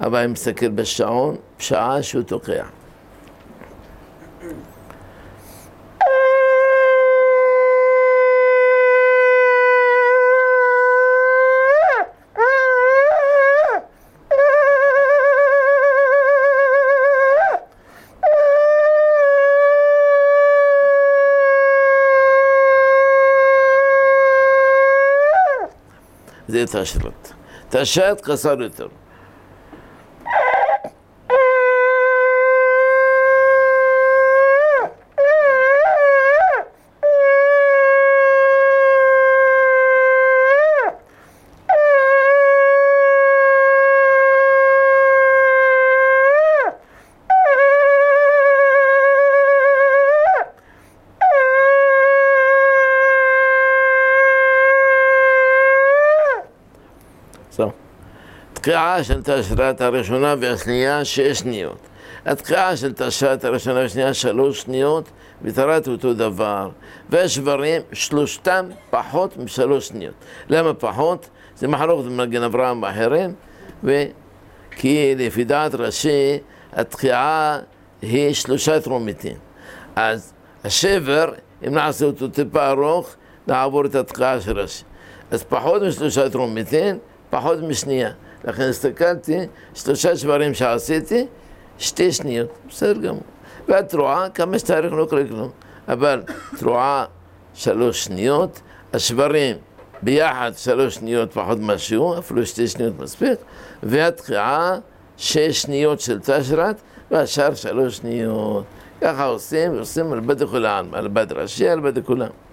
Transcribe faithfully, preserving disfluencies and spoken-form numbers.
אבל אני מסתכל בשעון, שעה שהוא תוקע. זה תשרת. תשרת קצר יותר. התקיעה של תשרת הראשונה והשנייה שש שניות. התקיעה של תשרת הראשונה והשנייה שלוש שניות, ותרת אותו דבר. והשברים שלושתם פחות משלוש שניות. למה פחות? זה מחלוקת מגן אברהם ואחרים, וכי לפי דעת ראשי התקיעה היא שלושה טרומיתים. אז השבר, אם נעשה אותו טיפה ארוך, נעבור את התקיעה של ראשי. אז פחות משלושה טרומיתים, פחות משנייה. לכן הסתכלתי, שלושה שברים שעשיתי, שתי שניות, בסדר גמור. והתרועה, כמה שתאריך לא קורה כלום. אבל תרועה שלוש שניות, השברים ביחד שלוש שניות פחות משהו, אפילו שתי שניות מספיק, והתקיעה שש שניות של תשרת, והשאר שלוש שניות. ככה עושים, ועושים על בד כולם, על בד ראשי, על בד כולם.